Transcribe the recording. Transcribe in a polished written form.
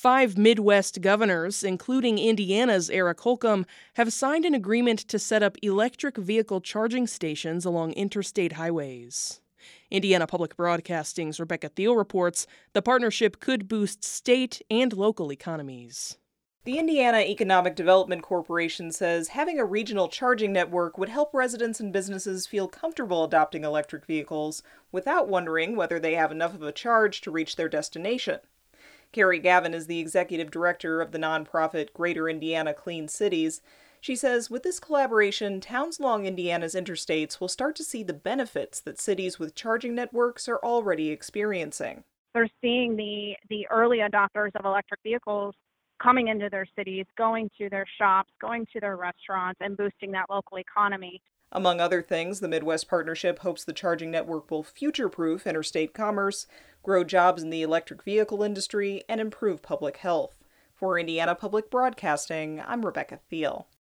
5 Midwest governors, including Indiana's Eric Holcomb, have signed an agreement to set up electric vehicle charging stations along interstate highways. Indiana Public Broadcasting's Rebecca Thiel reports the partnership could boost state and local economies. The Indiana Economic Development Corporation says having a regional charging network would help residents and businesses feel comfortable adopting electric vehicles without wondering whether they have enough of a charge to reach their destination. Carrie Gavin is the executive director of the nonprofit Greater Indiana Clean Cities. She says with this collaboration, towns along Indiana's interstates will start to see the benefits that cities with charging networks are already experiencing. They're seeing the early adopters of electric vehicles coming into their cities, going to their shops, going to their restaurants, and boosting that local economy. Among other things, the Midwest Partnership hopes the charging network will future-proof interstate commerce, grow jobs in the electric vehicle industry, and improve public health. For Indiana Public Broadcasting, I'm Rebecca Thiel.